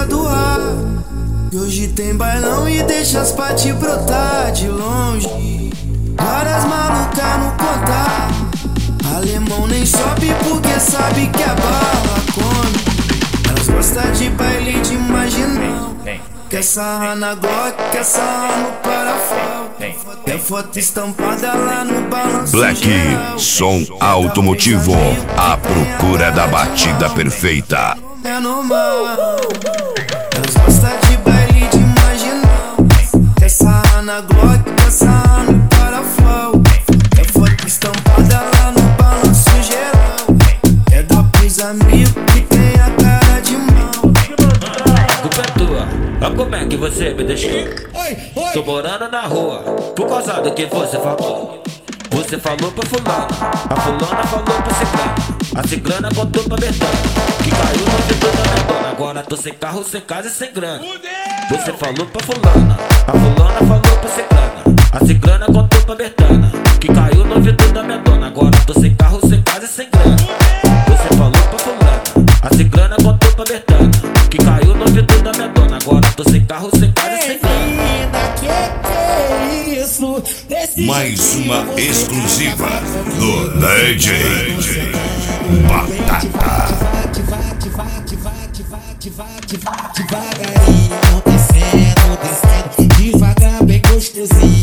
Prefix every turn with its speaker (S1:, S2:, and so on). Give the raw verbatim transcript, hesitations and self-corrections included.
S1: força do ar. E hoje tem bailão e deixa as paty brotar de longe. Várias malucas no contar. Alemão nem sobe porque sabe que a bala come. Elas gostam de baile de imaginar. Quer sarrar na Glock, quer sarrar no parafal. Quer foto estampada lá no balanço
S2: Black,
S1: geral.
S2: som automotivo, à procura da batida perfeita.
S1: É normal. Elas gostam de baile de imaginar. Quer sarrar na Glock, quer sarrar no parafal. Quer foto estampada lá no balanço geral. Quer dar pros amigos que tem a cara de mal.
S3: Culpa é tua, olha como é que você me deixou. Tô morando na rua, por causa do que você falou. Você falou pra fulana, a fulana falou pra ciclana, a ciclana contou pra Bertana, que caiu no vidro da minha dona. Agora tô sem carro, sem casa e sem grana. Você falou pra fulana, a fulana falou pra ciclana, a ciclana contou pra Bertana, que caiu no vidro da minha dona. Agora tô sem carro, sem casa e sem grana. Você falou pra fulana, a ciclana contou pra Bertana, que caiu no vidro da minha dona. Agora tô sem carro, sem casa e sem grana.
S2: Mais uma exclusiva do D J Batata.
S4: Devagarinho, descendo, descendo, devagar, bem gostosinho.